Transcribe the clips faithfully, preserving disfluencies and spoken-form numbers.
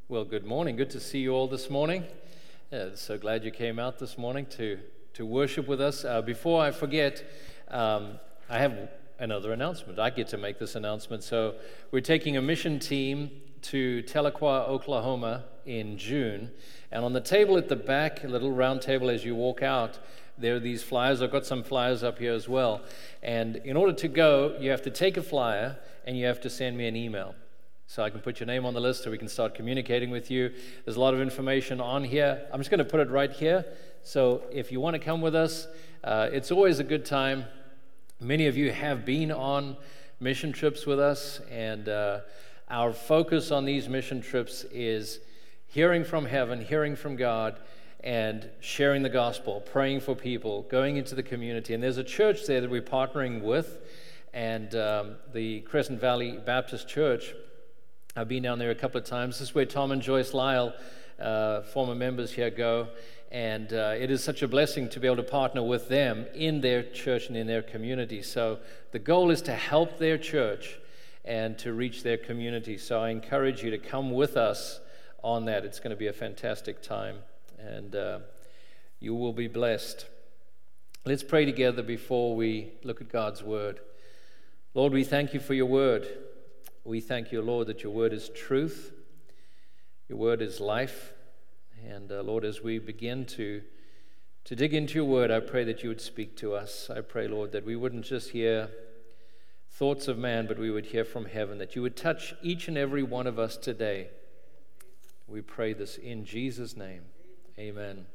Well, good morning. Good to see you all this morning. Yeah, so glad you came out this morning to, to worship with us. Uh, before I forget, um, I have another announcement. I get to make this announcement. So we're taking a mission team to Tahlequah, Oklahoma in June. And on the table at the back, a little round table as you walk out, there are these flyers. I've got some flyers up here as well. And in order to go, you have to take a flyer and you have to send me an email. So I can put your name on the list so we can start communicating with you. There's a lot of information on here. I'm just going to put it right here. So if you want to come with us, uh, it's always a good time. Many of you have been on mission trips with us, and uh, our focus on these mission trips is hearing from heaven, hearing from God, and sharing the gospel, praying for people, going into the community. And there's a church there that we're partnering with, and um, the Crescent Valley Baptist Church. I've been down there a couple of times. This is where Tom and Joyce Lyle, uh, former members here, go. And uh, it is such a blessing to be able to partner with them in their church and in their community. So the goal is to help their church and to reach their community. So I encourage you to come with us on that. It's going to be a fantastic time, and uh, you will be blessed. Let's pray together before we look at God's word. Lord, we thank you for your word. We thank you, Lord, that your word is truth, your word is life, and uh, Lord, as we begin to, to dig into your word, I pray that you would speak to us. I pray, Lord, that we wouldn't just hear thoughts of man, but we would hear from heaven, that you would touch each and every one of us today. We pray this in Jesus' name. Amen.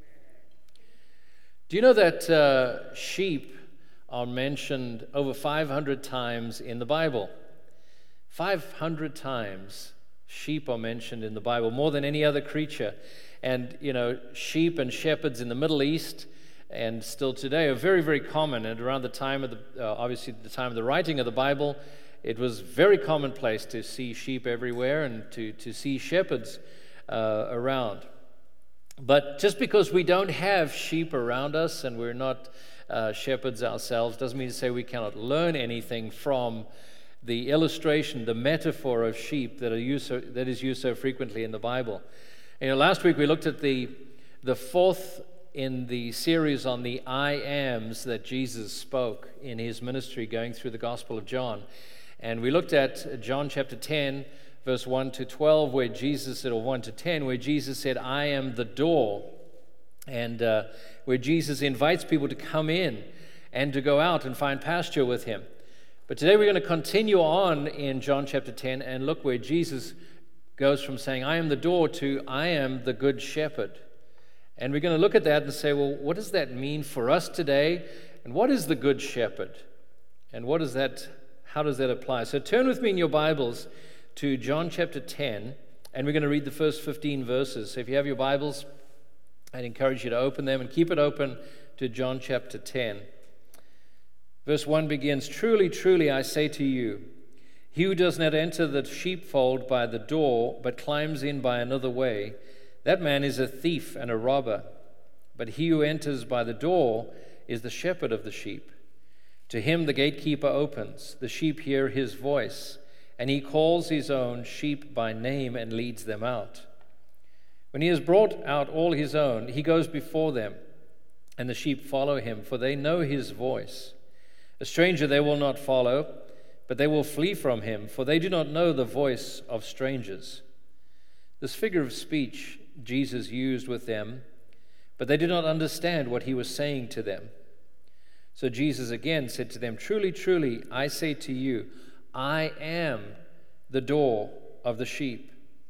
Do you know that uh, sheep are mentioned over five hundred times in the Bible? five hundred times sheep are mentioned in the Bible, more than any other creature. And, you know, sheep and shepherds in the Middle East and still today are very, very common. And around the time of the, uh, obviously the time of the writing of the Bible, it was very commonplace to see sheep everywhere and to, to see shepherds uh, around. But just because we don't have sheep around us and we're not uh, shepherds ourselves doesn't mean to say we cannot learn anything from the illustration, the metaphor of sheep that are used so, that is used so frequently in the Bible. You know, last week we looked at the the fourth in the series on the I ams that Jesus spoke in his ministry, going through the Gospel of John, and we looked at John chapter ten, verse one to twelve, where Jesus said, or one to ten, where Jesus said, "I am the door," and uh, where Jesus invites people to come in and to go out and find pasture with him. But today we're going to continue on in John chapter ten and look where Jesus goes from saying, "I am the door," to "I am the good shepherd." And we're going to look at that and say, well, what does that mean for us today? And what is the good shepherd? And what is that, how does that apply? So turn with me in your Bibles to John chapter ten, and we're going to read the first fifteen verses. So if you have your Bibles, I'd encourage you to open them and keep it open to John chapter ten. Verse one begins, "Truly, truly, I say to you, he who does not enter the sheepfold by the door, but climbs in by another way, that man is a thief and a robber. But he who enters by the door is the shepherd of the sheep. To him the gatekeeper opens, the sheep hear his voice, and he calls his own sheep by name and leads them out. When he has brought out all his own, he goes before them, and the sheep follow him, for they know his voice. A stranger they will not follow, but they will flee from him, for they do not know the voice of strangers." This figure of speech Jesus used with them, but they did not understand what he was saying to them. So Jesus again said to them, "Truly, truly, I say to you, I am the door of the sheep.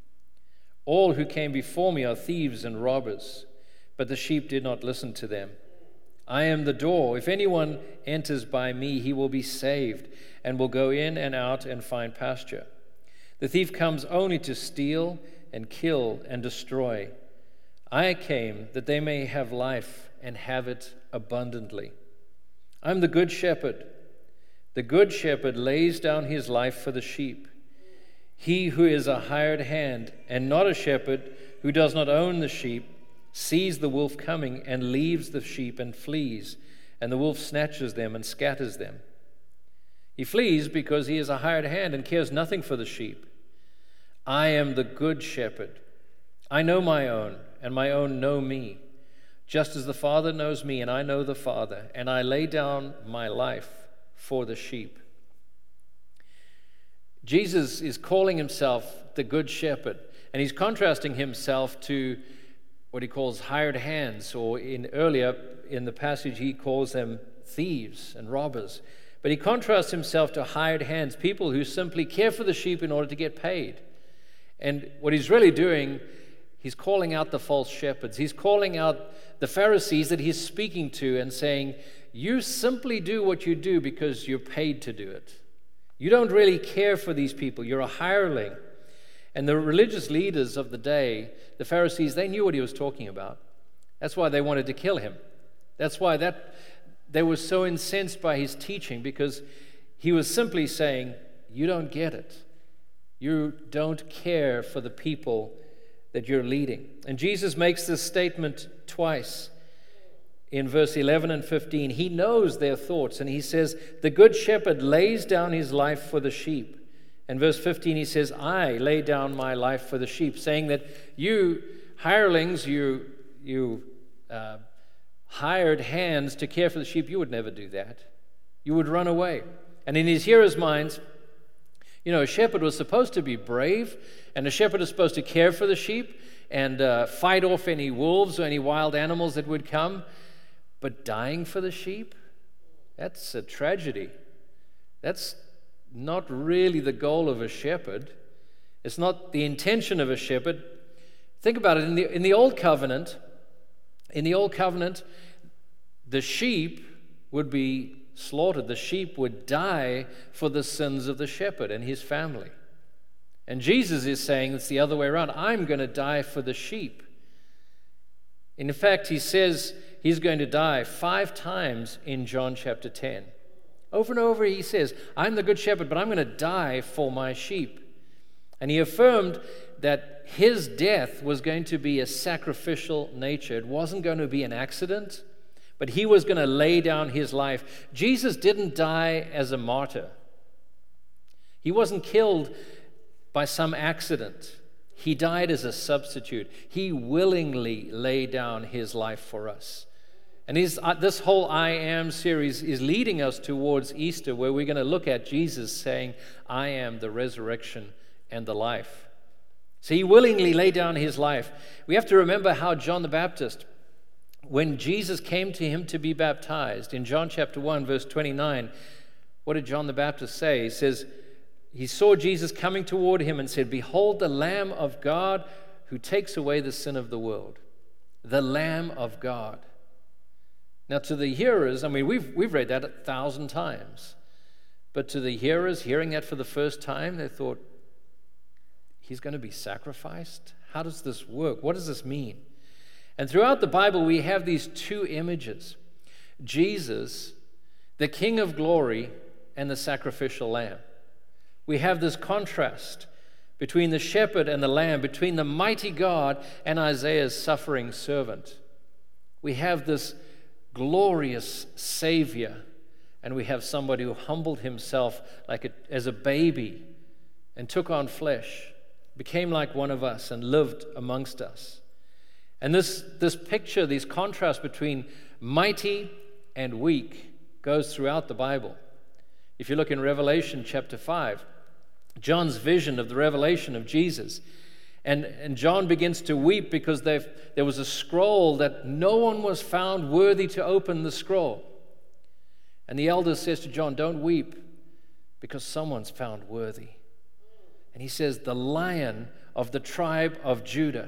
All who came before me are thieves and robbers, but the sheep did not listen to them. I am the door. If anyone enters by me, he will be saved and will go in and out and find pasture. The thief comes only to steal and kill and destroy. I came that they may have life and have it abundantly. I'm the good shepherd. The good shepherd lays down his life for the sheep. He who is a hired hand and not a shepherd, who does not own the sheep, sees the wolf coming and leaves the sheep and flees, and the wolf snatches them and scatters them. He flees because he is a hired hand and cares nothing for the sheep. I am the good shepherd. I know my own, and my own know me, just as the Father knows me, and I know the Father, and I lay down my life for the sheep. Jesus is calling himself the good shepherd, and he's contrasting himself to what he calls hired hands, or in earlier in the passage he calls them thieves and robbers. But he contrasts himself to hired hands, people who simply care for the sheep in order to get paid. And what he's really doing, he's calling out the false shepherds. He's calling out the Pharisees that he's speaking to and saying, you simply do what you do because you're paid to do it. You don't really care for these people. You're a hireling. And the religious leaders of the day, the Pharisees, they knew what he was talking about. That's why they wanted to kill him. That's why that they were so incensed by his teaching, because he was simply saying, you don't get it. You don't care for the people that you're leading. And Jesus makes this statement twice. In verse eleven and fifteen, he knows their thoughts, and he says, the good shepherd lays down his life for the sheep. And verse fifteen, he says, I lay down my life for the sheep, saying that you hirelings, you, you uh, hired hands to care for the sheep, you would never do that. You would run away. And in his hearers' minds, you know, a shepherd was supposed to be brave, and a shepherd is supposed to care for the sheep and uh, fight off any wolves or any wild animals that would come. But dying for the sheep, that's a tragedy. That's not really the goal of a shepherd. It's not the intention of a shepherd. Think about it. In the, in the Old Covenant, in the Old Covenant, the sheep would be slaughtered. The sheep would die for the sins of the shepherd and his family. And Jesus is saying it's the other way around. I'm going to die for the sheep. In fact, he says he's going to die five times in John chapter ten. Over and over he says, I'm the good shepherd, but I'm going to die for my sheep. And he affirmed that his death was going to be a sacrificial nature. It wasn't going to be an accident, but he was going to lay down his life. Jesus didn't die as a martyr. He wasn't killed by some accident. He died as a substitute. He willingly laid down his life for us. And his, uh, this whole I Am series is leading us towards Easter, where we're going to look at Jesus saying, I am the resurrection and the life. So he willingly laid down his life. We have to remember how John the Baptist, when Jesus came to him to be baptized, in John chapter one, verse twenty-nine, what did John the Baptist say? He says, he saw Jesus coming toward him and said, behold the Lamb of God who takes away the sin of the world. The Lamb of God. Now, to the hearers, I mean, we've, we've read that a thousand times. But to the hearers, hearing that for the first time, they thought, he's going to be sacrificed? How does this work? What does this mean? And throughout the Bible, we have these two images. Jesus, the King of glory, and the sacrificial lamb. We have this contrast between the shepherd and the lamb, between the mighty God and Isaiah's suffering servant. We have this glorious Savior, and we have somebody who humbled himself like a, as a baby and took on flesh, became like one of us and lived amongst us. And this, this picture, these contrasts between mighty and weak goes throughout the Bible. If you look in Revelation chapter five, John's vision of the revelation of Jesus, And, and John begins to weep because there was a scroll that no one was found worthy to open the scroll. And the elder says to John, don't weep, because someone's found worthy. And he says, the Lion of the tribe of Judah.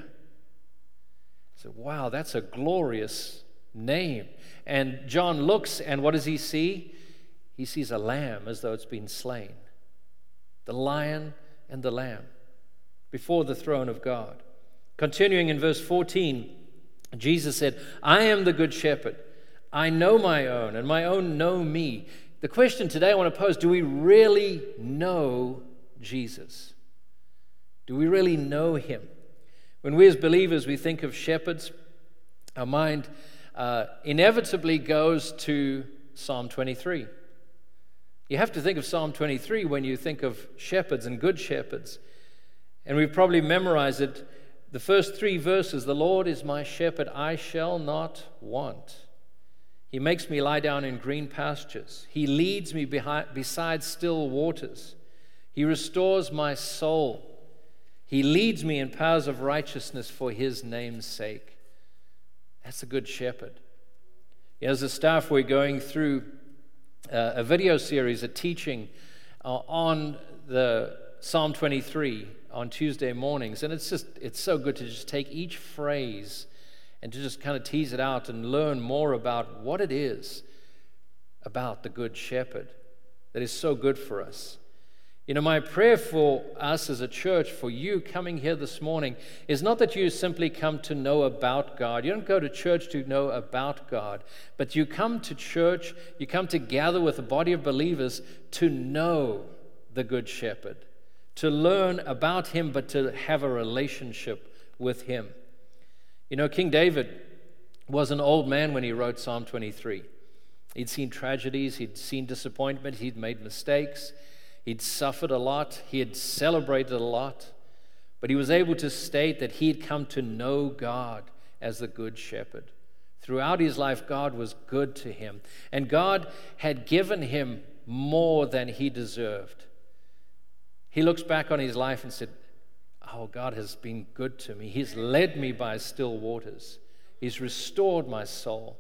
So, wow, that's a glorious name. And John looks, and what does he see? He sees a lamb as though it's been slain. The Lion and the Lamb before the throne of God. Continuing in verse fourteen, Jesus said, I am the good shepherd. I know my own, and my own know me. The question today I want to pose, do we really know Jesus? Do we really know him? When we as believers, we think of shepherds, our mind uh, inevitably goes to Psalm twenty-three. You have to think of Psalm twenty-three when you think of shepherds and good shepherds. And we've probably memorized it. The first three verses, the Lord is my shepherd, I shall not want. He makes me lie down in green pastures. He leads me behind, beside still waters. He restores my soul. He leads me in paths of righteousness for his name's sake. That's a good shepherd. As a staff, we're going through uh, a video series, a teaching uh, on the Psalm twenty-three on Tuesday mornings. And it's just, it's so good to just take each phrase and to just kind of tease it out and learn more about what it is about the Good Shepherd that is so good for us. You know, my prayer for us as a church, for you coming here this morning, is not that you simply come to know about God. You don't go to church to know about God, but you come to church, you come to gather with a body of believers to know the Good Shepherd, to learn about him, but to have a relationship with him. You know, King David was an old man when he wrote Psalm twenty-three. He'd seen tragedies, he'd seen disappointment, he'd made mistakes, he'd suffered a lot, he had celebrated a lot, but he was able to state that he had come to know God as the Good Shepherd. Throughout his life, God was good to him, and God had given him more than he deserved. He looks back on his life and said, oh, God has been good to me. He's led me by still waters. He's restored my soul.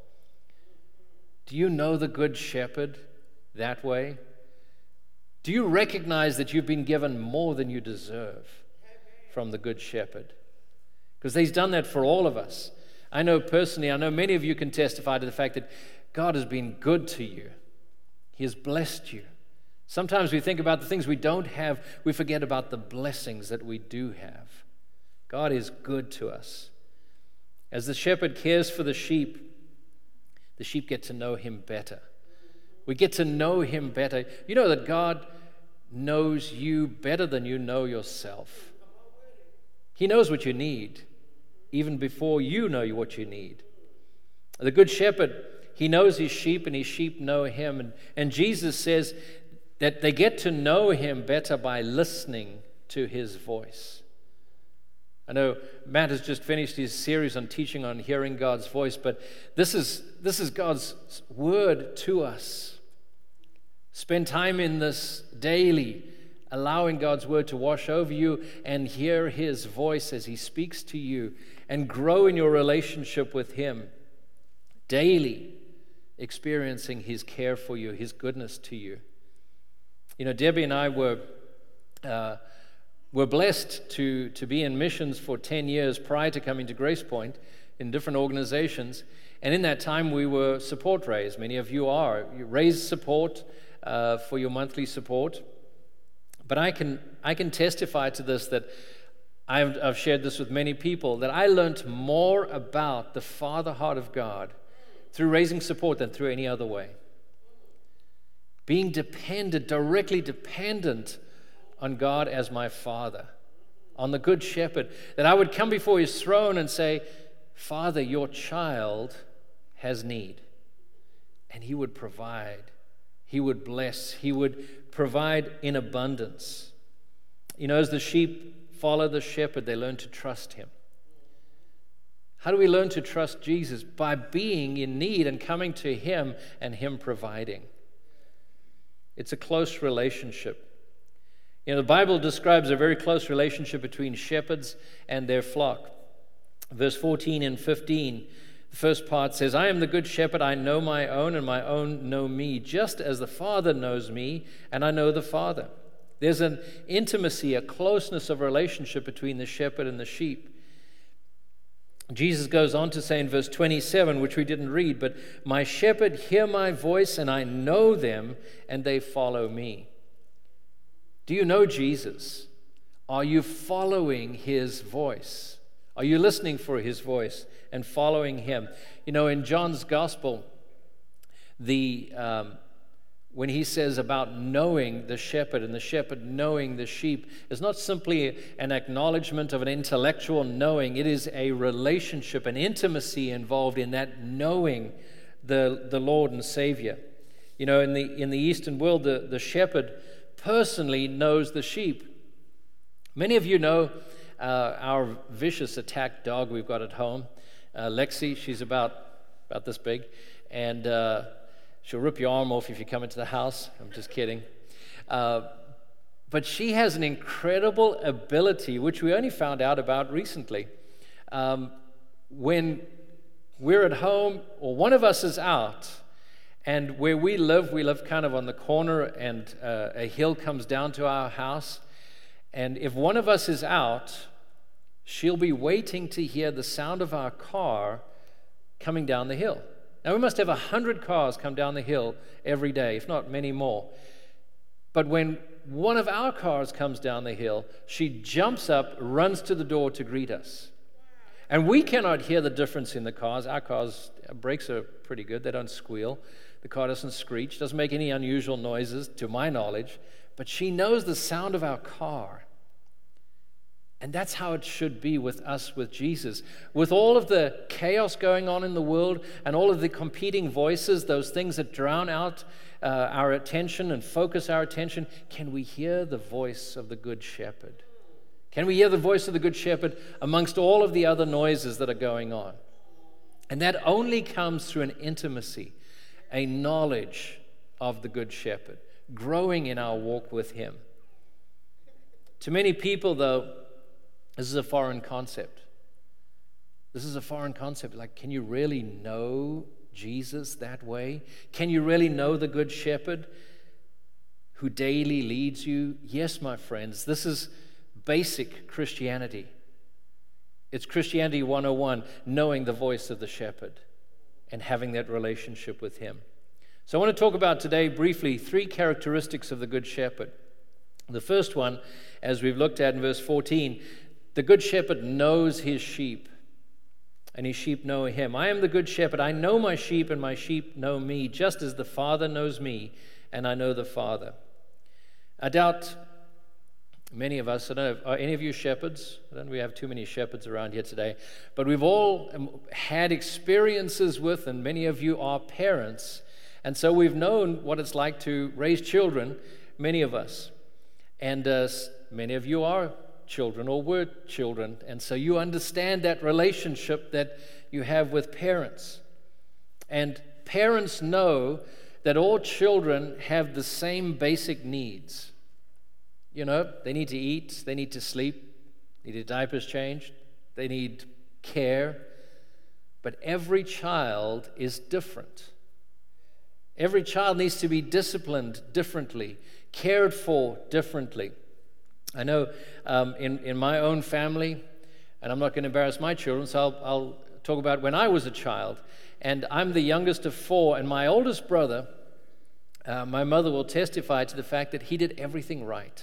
Do you know the Good Shepherd that way? Do you recognize that you've been given more than you deserve from the Good Shepherd? Because he's done that for all of us. I know personally, I know many of you can testify to the fact that God has been good to you. He has blessed you. Sometimes we think about the things we don't have, we forget about the blessings that we do have. God is good to us. As the shepherd cares for the sheep, the sheep get to know him better. We get to know him better. You know that God knows you better than you know yourself. He knows what you need, even before you know what you need. The Good Shepherd, he knows his sheep and his sheep know him. And, and Jesus says that they get to know him better by listening to his voice. I know Matt has just finished his series on teaching on hearing God's voice, but this is this is God's word to us. Spend time in this daily, allowing God's word to wash over you and hear his voice as he speaks to you, and grow in your relationship with him daily, experiencing his care for you, his goodness to you. You know, Debbie and I were uh, were blessed to, to be in missions for ten years prior to coming to Grace Point in different organizations. And in that time, we were support raised. Many of you are. You raise support uh, for your monthly support. But I can I can testify to this, that I've, I've shared this with many people, that I learned more about the Father heart of God through raising support than through any other way. Being dependent, directly dependent on God as my Father, on the Good Shepherd, that I would come before his throne and say, Father, your child has need. And he would provide. He would bless. He would provide in abundance. You know, as the sheep follow the shepherd, they learn to trust him. How do we learn to trust Jesus? By being in need and coming to him and him providing. It's a close relationship. You know, the Bible describes a very close relationship between shepherds and their flock. Verse fourteen and fifteen, the first part says, I am the good shepherd, I know my own, and my own know me, just as the Father knows me, and I know the Father. There's an intimacy, a closeness of relationship between the shepherd and the sheep. Jesus goes on to say in verse twenty-seven, which we didn't read, but my shepherd hear my voice, and I know them, and they follow me. Do you know Jesus? Are you following his voice? Are you listening for his voice and following him? You know, in John's gospel, the um, when he says about knowing the shepherd and the shepherd knowing the sheep, is not simply an acknowledgement of an intellectual knowing. It is a relationship, an intimacy involved in that knowing the, the Lord and Savior. You know, in the in the Eastern world, the, the shepherd personally knows the sheep. Many of you know uh, our vicious attack dog we've got at home, uh, Lexi. She's about, about this big, and uh, she'll rip your arm off if you come into the house. I'm just kidding. Uh, but she has an incredible ability, which we only found out about recently. Um, when we're at home, or one of us is out, and where we live, we live kind of on the corner, and uh, a hill comes down to our house. And if one of us is out, she'll be waiting to hear the sound of our car coming down the hill. Now, we must have a hundred cars come down the hill every day, if not many more. But when one of our cars comes down the hill, she jumps up, runs to the door to greet us. And we cannot hear the difference in the cars. Our cars, brakes are pretty good. They don't squeal. The car doesn't screech, doesn't make any unusual noises, to my knowledge. But she knows the sound of our car. And that's how it should be with us, with Jesus. With all of the chaos going on in the world and all of the competing voices, those things that drown out uh, our attention and focus our attention, can we hear the voice of the Good Shepherd? Can we hear the voice of the Good Shepherd amongst all of the other noises that are going on? And that only comes through an intimacy, a knowledge of the Good Shepherd, growing in our walk with Him. To many people, though, this is a foreign concept. This is a foreign concept. Like, can you really know Jesus that way? Can you really know the Good Shepherd who daily leads you? Yes, my friends, this is basic Christianity. It's Christianity one oh one, knowing the voice of the shepherd and having that relationship with Him. So I want to talk about today briefly three characteristics of the Good Shepherd. The first one, as we've looked at in verse fourteen, the Good Shepherd knows his sheep, and his sheep know him. I am the Good Shepherd. I know my sheep, and my sheep know me, just as the Father knows me, and I know the Father. I doubt many of us, I don't know, are any of you shepherds? I don't know if we have too many shepherds around here today, but we've all had experiences with, and many of you are parents, and so we've known what it's like to raise children, many of us. And uh, many of you are children or were children, and so you understand that relationship that you have with parents. And parents know that all children have the same basic needs. You know, they need to eat, they need to sleep, they need diapers changed, they need care. But every child is different. Every child needs to be disciplined differently, cared for differently. I know um, in, in my own family, and I'm not going to embarrass my children, so I'll, I'll talk about when I was a child. And I'm the youngest of four, and my oldest brother, uh, my mother will testify to the fact that he did everything right.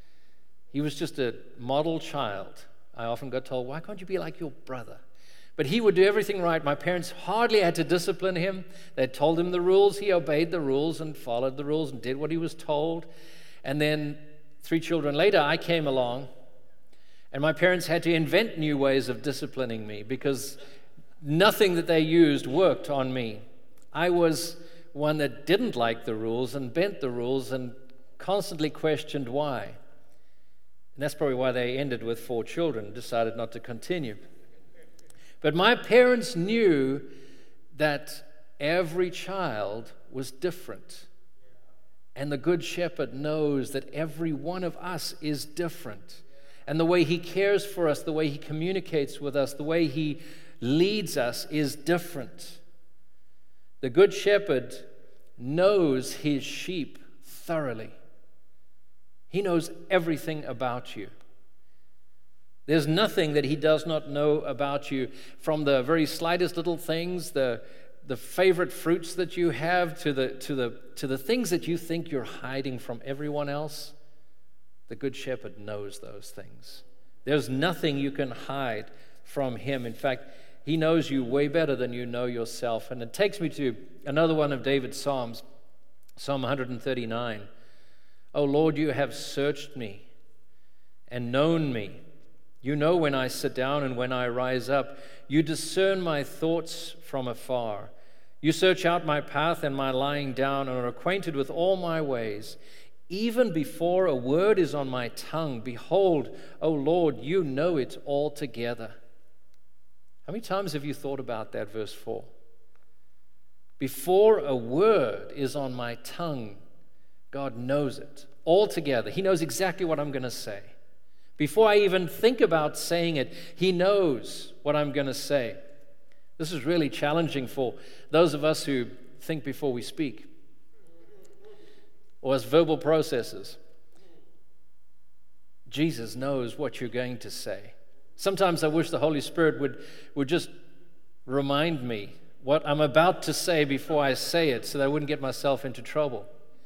He was just a model child. I often got told, why can't you be like your brother? But he would do everything right. My parents hardly had to discipline him. They told him the rules. He obeyed the rules and followed the rules and did what he was told. And then three children later, I came along, and my parents had to invent new ways of disciplining me because nothing that they used worked on me. I was one that didn't like the rules and bent the rules and constantly questioned why. And that's probably why they ended with four children, decided not to continue. But my parents knew that every child was different. And the Good Shepherd knows that every one of us is different. And the way He cares for us, the way He communicates with us, the way He leads us is different. The Good Shepherd knows his sheep thoroughly. He knows everything about you. There's nothing that He does not know about you, from the very slightest little things, the the favorite fruits that you have, to the to the to the things that you think you're hiding from everyone else. The Good Shepherd knows those things. There's nothing you can hide from Him. In fact, He knows you way better than you know yourself. And it takes me to another one of David's Psalms, Psalm one thirty-nine. O Lord, you have searched me and known me. You know when I sit down and when I rise up. You discern my thoughts from afar. You search out my path and my lying down and are acquainted with all my ways. Even before a word is on my tongue, behold, O Lord, you know it altogether. How many times have you thought about that, verse four? Before a word is on my tongue, God knows it altogether. He knows exactly what I'm going to say. Before I even think about saying it, He knows what I'm going to say. This is really challenging for those of us who think before we speak, or as verbal processors. Jesus knows what you're going to say. Sometimes I wish the Holy Spirit would, would just remind me what I'm about to say before I say it, so that I wouldn't get myself into trouble.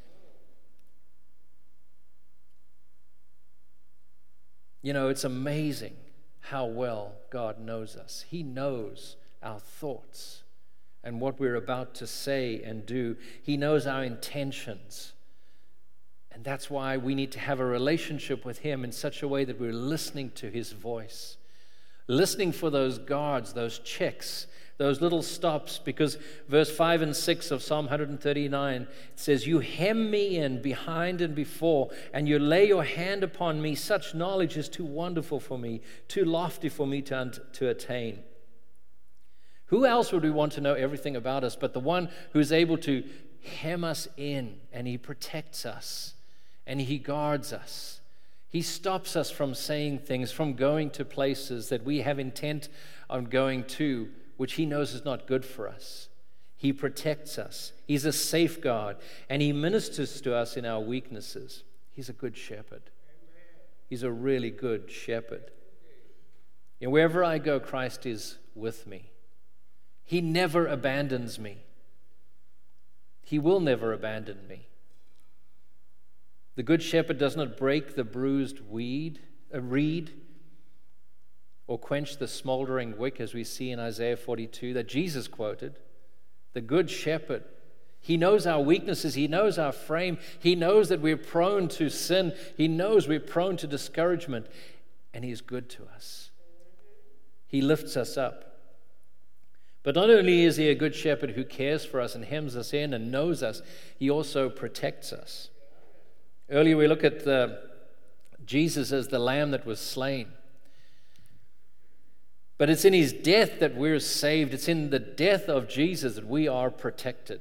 You know, it's amazing how well God knows us. He knows our thoughts and what we're about to say and do. He knows our intentions. And that's why we need to have a relationship with Him in such a way that we're listening to His voice. Listening for those guards, those checks, those little stops, because verse five and six of Psalm one thirty-nine, it says, you hem me in behind and before, and you lay your hand upon me. Such knowledge is too wonderful for me, too lofty for me to, to attain. Who else would we want to know everything about us but the one who's able to hem us in, and He protects us, and He guards us. He stops us from saying things, from going to places that we have intent on going to, which He knows is not good for us. He protects us. He's a safeguard, and He ministers to us in our weaknesses. He's a good shepherd. He's a really good shepherd. And wherever I go, Christ is with me. He never abandons me. He will never abandon me. The good shepherd does not break the bruised weed, a reed, or quench the smoldering wick, as we see in Isaiah forty-two that Jesus quoted. The good shepherd, He knows our weaknesses. He knows our frame. He knows that we're prone to sin. He knows we're prone to discouragement, and He is good to us. He lifts us up. But not only is He a good shepherd who cares for us and hems us in and knows us, He also protects us. Earlier we look at uh, Jesus as the lamb that was slain. But it's in His death that we're saved. It's in the death of Jesus that we are protected.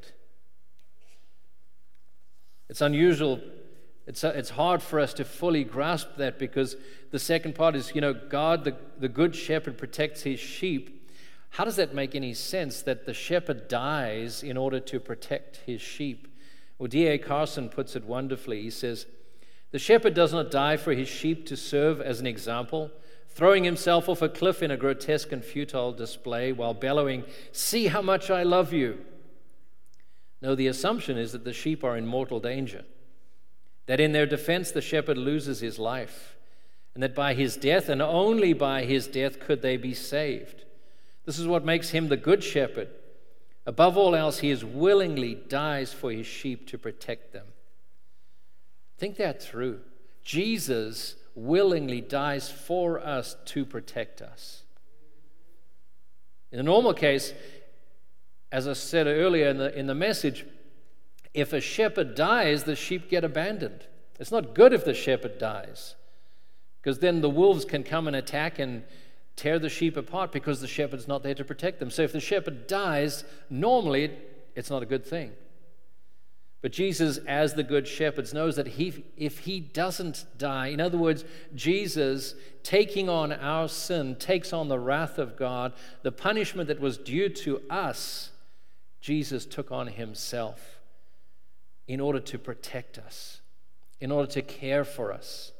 It's unusual. It's, uh, it's hard for us to fully grasp that, because the second part is, you know, God, the, the good shepherd, protects His sheep. How does that make any sense, that the shepherd dies in order to protect his sheep? Well, D A Carson puts it wonderfully. He says, the shepherd does not die for his sheep to serve as an example, throwing himself off a cliff in a grotesque and futile display while bellowing, see how much I love you. No, the assumption is that the sheep are in mortal danger, that in their defense the shepherd loses his life, and that by his death, and only by his death, could they be saved. This is what makes him the good shepherd. Above all else, he is willingly dies for his sheep to protect them. Think that through. Jesus willingly dies for us to protect us. In the normal case, as I said earlier in the, in the message, if a shepherd dies, the sheep get abandoned. It's not good if the shepherd dies, because then the wolves can come and attack and tear the sheep apart because the shepherd's not there to protect them. So if the shepherd dies, normally it's not a good thing. But Jesus, as the good shepherd, knows that he, if he doesn't die, in other words, Jesus taking on our sin, takes on the wrath of God, the punishment that was due to us, Jesus took on himself in order to protect us, in order to care for us.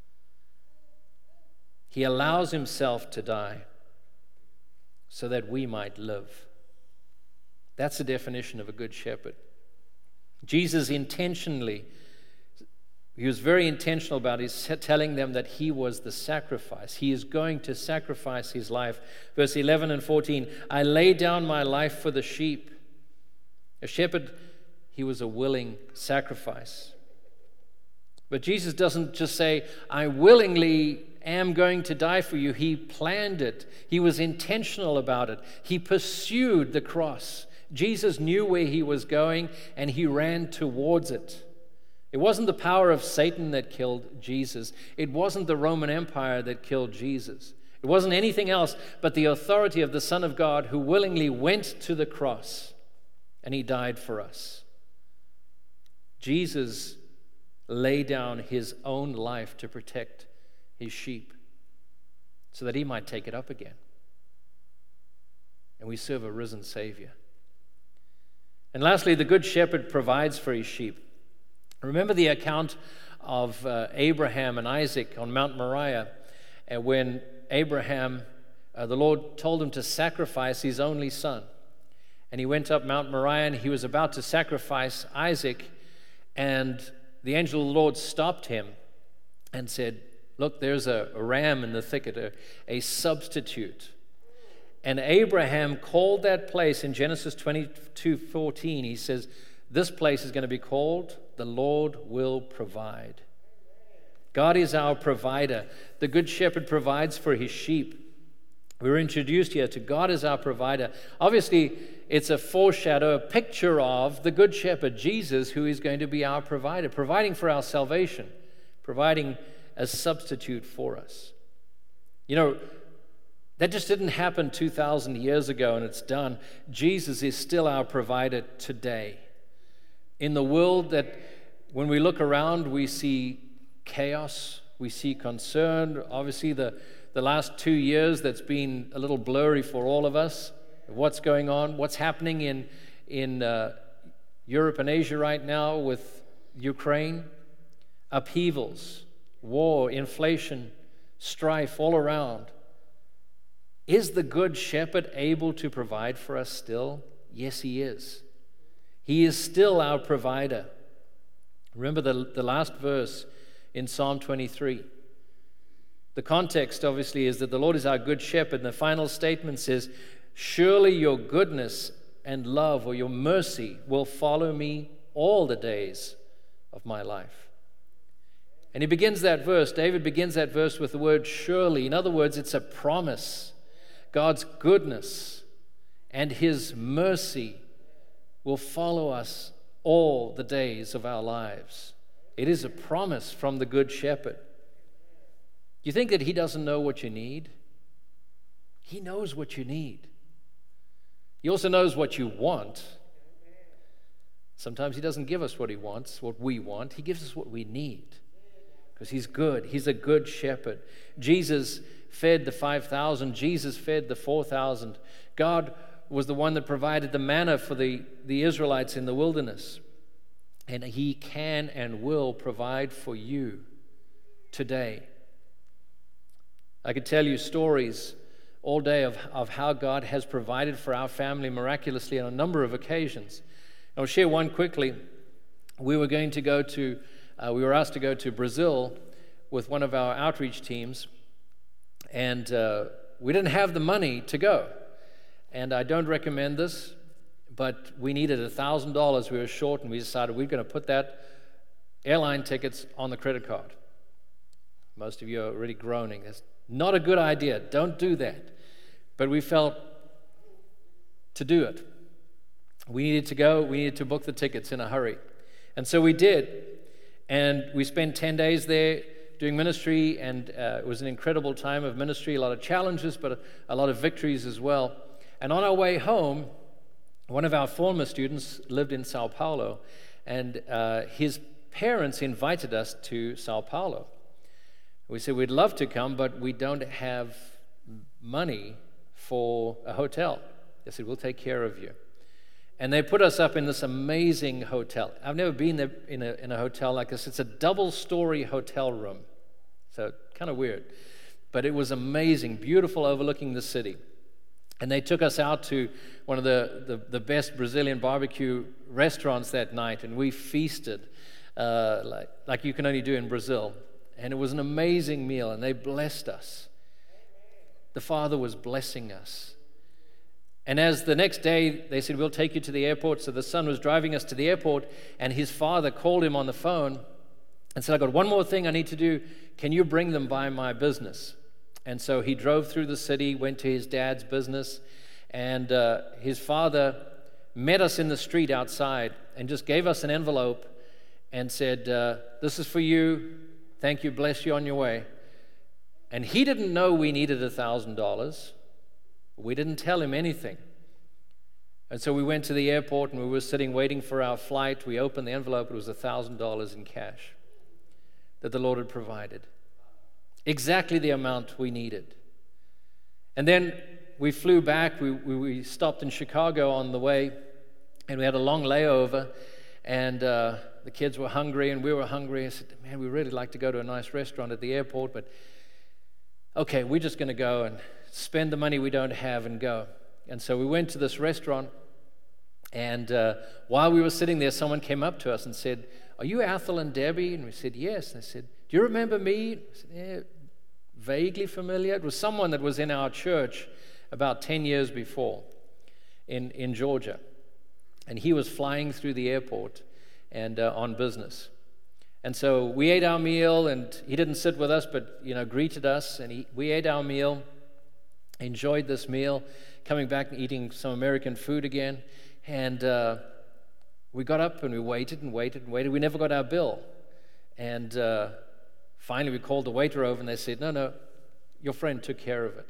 He allows himself to die so that we might live. That's the definition of a good shepherd. Jesus intentionally, he was very intentional about his telling them that he was the sacrifice. He is going to sacrifice his life. Verse eleven and fourteen, I lay down my life for the sheep. A shepherd, he was a willing sacrifice. But Jesus doesn't just say, I willingly am going to die for you. He planned it. He was intentional about it. He pursued the cross. Jesus knew where he was going, and he ran towards it. It wasn't the power of Satan that killed Jesus. It wasn't the Roman Empire that killed Jesus. It wasn't anything else but the authority of the Son of God who willingly went to the cross and he died for us. Jesus laid down his own life to protect his sheep so that he might take it up again. And we serve a risen Savior. And lastly, the Good Shepherd provides for his sheep. Remember the account of uh, Abraham and Isaac on Mount Moriah, and when Abraham, uh, the Lord told him to sacrifice his only son. And he went up Mount Moriah and he was about to sacrifice Isaac, and the angel of the Lord stopped him and said, look, there's a, a ram in the thicket, a, a substitute. And Abraham called that place in Genesis twenty-two fourteen. He says, this place is going to be called the Lord will provide. God is our provider. The Good Shepherd provides for his sheep. We were introduced here to God as our provider. Obviously, it's a foreshadow, a picture of the Good Shepherd, Jesus, who is going to be our provider, providing for our salvation, providing a substitute for us. You know, that just didn't happen two thousand years ago and it's done. Jesus is still our provider today. In the world that, when we look around, we see chaos, we see concern. Obviously, the, the last two years that's been a little blurry for all of us. What's going on, what's happening in, in uh, Europe and Asia right now with Ukraine. Upheavals, war, inflation, strife all around. Is the Good Shepherd able to provide for us still? Yes, he is. He is still our provider. Remember the, the last verse in Psalm twenty-three. The context, obviously, is that the Lord is our good shepherd. And the final statement says, surely your goodness and love, or your mercy, will follow me all the days of my life. And he begins that verse, David begins that verse with the word surely. In other words, it's a promise. God's goodness and his mercy will follow us all the days of our lives. It is a promise from the Good Shepherd. Do you think that he doesn't know what you need? He knows what you need. He also knows what you want. Sometimes he doesn't give us what he wants, what we want. He gives us what we need because he's good. He's a good shepherd. Jesus fed the five thousand. Jesus fed the four thousand. God was the one that provided the manna for the, the Israelites in the wilderness. And he can and will provide for you today. I could tell you stories all day of, of how God has provided for our family miraculously on a number of occasions. I'll share one quickly. We were going to go to, uh, we were asked to go to Brazil with one of our outreach teams, and uh, we didn't have the money to go. And I don't recommend this, but we needed one thousand dollars. We were short, and we decided we're going to put that airline tickets on the credit card. Most of you are already groaning. That's not a good idea. Don't do that. But we felt to do it. We needed to go. We needed to book the tickets in a hurry. And so we did. And we spent ten days there doing ministry, and uh, it was an incredible time of ministry, a lot of challenges, but a, a lot of victories as well. And on our way home, one of our former students lived in Sao Paulo, and uh, his parents invited us to Sao Paulo. We said, we'd love to come, but we don't have money for a hotel. They said, we'll take care of you. And they put us up in this amazing hotel. I've never been there in a, in a hotel like this. It's a double-story hotel room. So kind of weird. But it was amazing, beautiful, overlooking the city. And they took us out to one of the, the, the best Brazilian barbecue restaurants that night, and we feasted uh, like, like you can only do in Brazil. And it was an amazing meal, and they blessed us. The Father was blessing us. And as the next day, they said, we'll take you to the airport. So the son was driving us to the airport, and his father called him on the phone and said, I've got one more thing I need to do. Can you bring them by my business? And so he drove through the city, went to his dad's business, and uh, his father met us in the street outside and just gave us an envelope and said, uh, this is for you. Thank you. Bless you on your way. And he didn't know we needed one thousand dollars. We didn't tell him anything. And so we went to the airport, and we were sitting waiting for our flight. We opened the envelope. It was one thousand dollars in cash that the Lord had provided. Exactly the amount we needed. And then we flew back. We, we, we stopped in Chicago on the way, and we had a long layover. And uh, the kids were hungry, and we were hungry. I said, man, we really like to go to a nice restaurant at the airport, but okay, we're just going to go and spend the money we don't have and go. And so we went to this restaurant, and uh, while we were sitting there, someone came up to us and said, are you Athel and Debbie? And we said, yes. And they said, do you remember me? I said, yeah, vaguely familiar. It was someone that was in our church about ten years before in, in Georgia. And he was flying through the airport and uh, on business. And so we ate our meal, and he didn't sit with us, but, you know, greeted us, and he, we ate our meal, enjoyed this meal, coming back and eating some American food again, and uh, we got up and we waited and waited and waited. We never got our bill. And uh, finally we called the waiter over, and they said, no, no, your friend took care of it.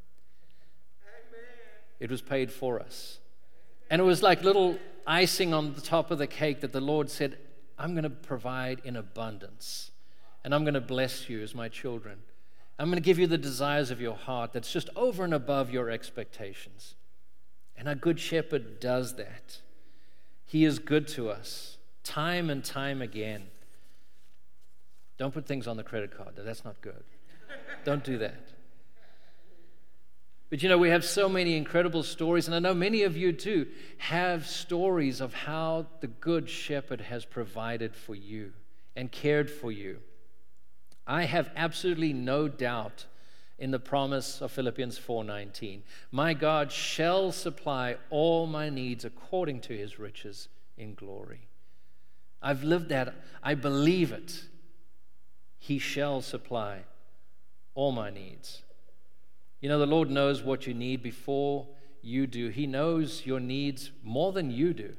Amen. It was paid for us. And it was like little icing on the top of the cake that the Lord said, I'm going to provide in abundance, and I'm going to bless you as my children. I'm going to give you the desires of your heart that's just over and above your expectations. And our good shepherd does that. He is good to us time and time again. Don't put things on the credit card. That's not good. Don't do that. But you know, we have so many incredible stories, and I know many of you too have stories of how the Good Shepherd has provided for you and cared for you. I have absolutely no doubt in the promise of Philippians four nineteen. My God shall supply all my needs according to his riches in glory. I've lived that. I believe it. He shall supply all my needs. You know, the Lord knows what you need before you do. He knows your needs more than you do.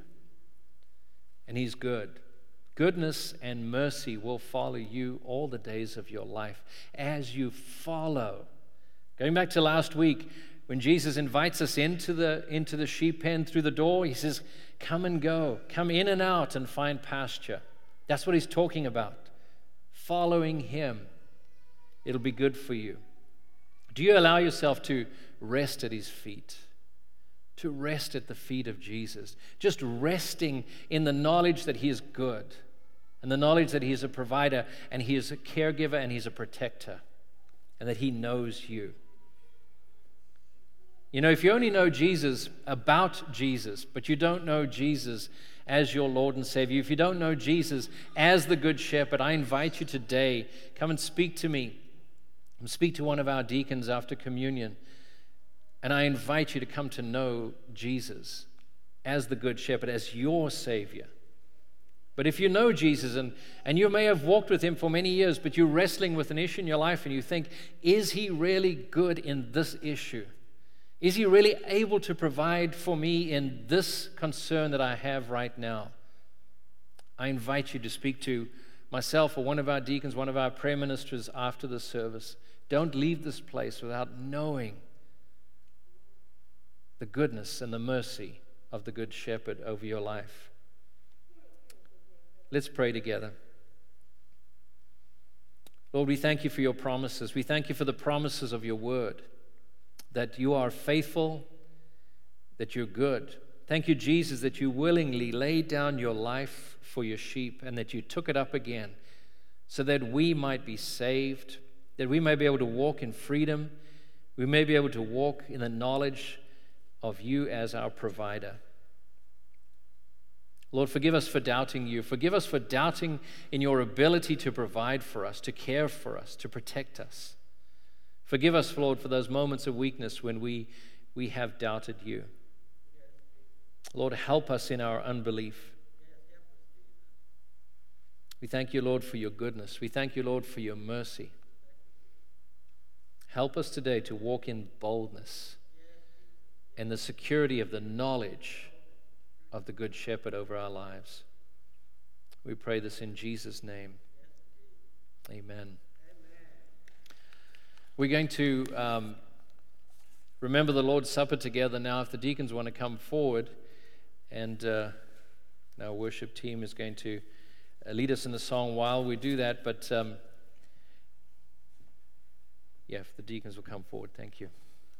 And he's good. Goodness and mercy will follow you all the days of your life as you follow. Going back to last week, when Jesus invites us into the, into the sheep pen through the door, he says, come and go. Come in and out and find pasture. That's what he's talking about. Following him. It'll be good for you. Do you allow yourself to rest at his feet? To rest at the feet of Jesus. Just resting in the knowledge that he is good, and the knowledge that he is a provider, and he is a caregiver, and he's a protector, and that he knows you. You know, if you only know Jesus about Jesus, but you don't know Jesus as your Lord and Savior, if you don't know Jesus as the Good Shepherd, I invite you today, come and speak to me. Speak to one of our deacons after communion, and I invite you to come to know Jesus as the Good Shepherd, as your Savior. But if you know Jesus, and, and you may have walked with him for many years, but you're wrestling with an issue in your life, and you think, is he really good in this issue? Is he really able to provide for me in this concern that I have right now? I invite you to speak to myself or one of our deacons, one of our prayer ministers after the service. Don't leave this place without knowing the goodness and the mercy of the Good Shepherd over your life. Let's pray together. Lord, we thank you for your promises. We thank you for the promises of your word, that you are faithful, that you're good. Thank you, Jesus, that you willingly laid down your life for your sheep and that you took it up again so that we might be saved, that we may be able to walk in freedom, we may be able to walk in the knowledge of you as our provider. Lord, forgive us for doubting you. Forgive us for doubting in your ability to provide for us, to care for us, to protect us. Forgive us, Lord, for those moments of weakness when we, we have doubted you. Lord, help us in our unbelief. We thank you, Lord, for your goodness. We thank you, Lord, for your mercy. Help us today to walk in boldness and the security of the knowledge of the Good Shepherd over our lives. We pray this in Jesus' name. Amen. We're going to um, remember the Lord's Supper together now. If the deacons want to come forward, and uh, our worship team is going to uh, lead us in the song while we do that. But um, yeah, if the deacons will come forward, thank you.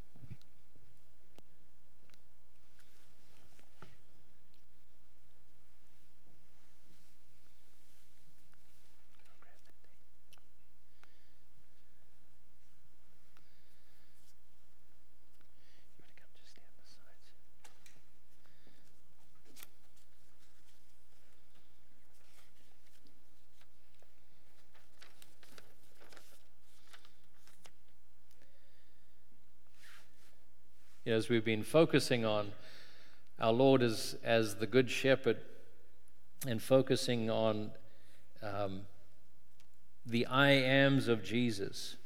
As we've been focusing on our Lord as, as the Good Shepherd and focusing on um, the I ams of Jesus,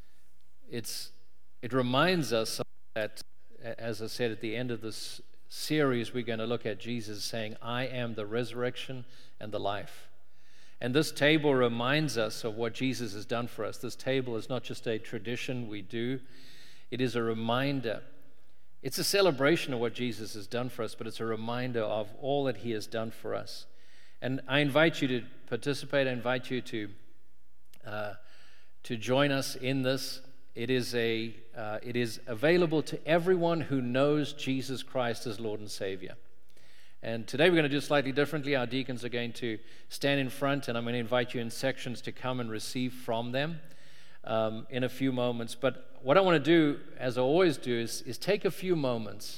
it's, it reminds us that, as I said at the end of this series, we're going to look at Jesus saying, I am the resurrection and the life. And this table reminds us of what Jesus has done for us. This table is not just a tradition we do, it is a reminder. It's a celebration of what Jesus has done for us, but it's a reminder of all that he has done for us. And I invite you to participate. I invite you to uh, to join us in this. It is a uh, it is available to everyone who knows Jesus Christ as Lord and Savior. And today we're going to do slightly differently. Our deacons are going to stand in front, and I'm going to invite you in sections to come and receive from them um, in a few moments. But what I want to do, as I always do, is, is take a few moments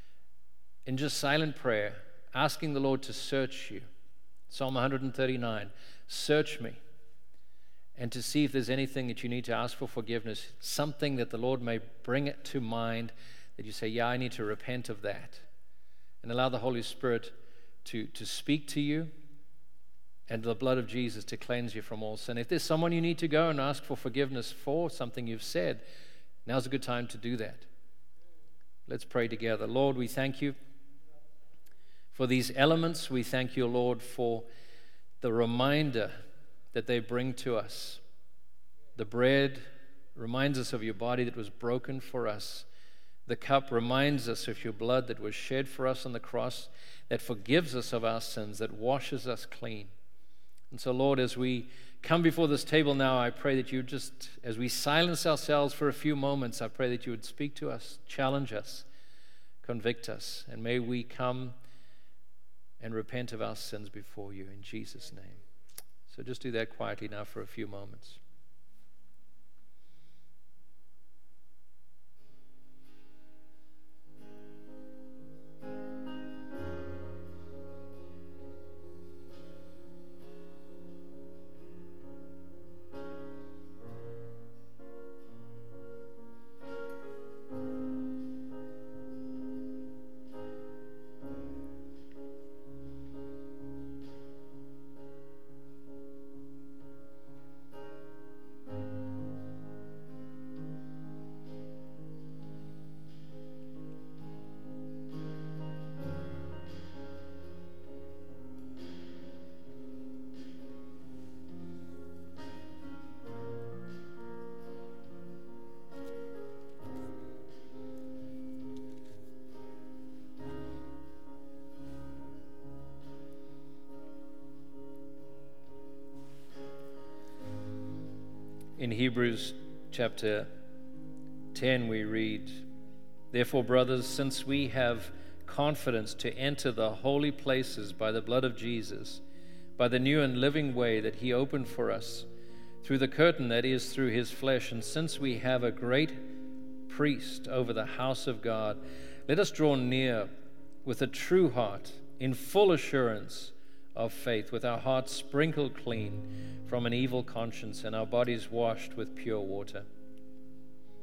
in just silent prayer, asking the Lord to search you. Psalm one thirty-nine, search me, and to see if there's anything that you need to ask for forgiveness, something that the Lord may bring it to mind, that you say, yeah, I need to repent of that. And allow the Holy Spirit to, to speak to you, and the blood of Jesus to cleanse you from all sin. If there's someone you need to go and ask for forgiveness for something you've said, now's a good time to do that. Let's pray together. Lord, we thank you for these elements. We thank you, Lord, for the reminder that they bring to us. The bread reminds us of your body that was broken for us. The cup reminds us of your blood that was shed for us on the cross, that forgives us of our sins, that washes us clean. And so, Lord, as we come before this table now, I pray that you just, as we silence ourselves for a few moments, I pray that you would speak to us, challenge us, convict us, and may we come and repent of our sins before you in Jesus' name. So just do that quietly now for a few moments. In Hebrews chapter ten, we read, therefore, brothers, since we have confidence to enter the holy places by the blood of Jesus, by the new and living way that he opened for us, through the curtain that is through his flesh, and since we have a great priest over the house of God, let us draw near with a true heart, in full assurance of faith, with our hearts sprinkled clean from an evil conscience and our bodies washed with pure water.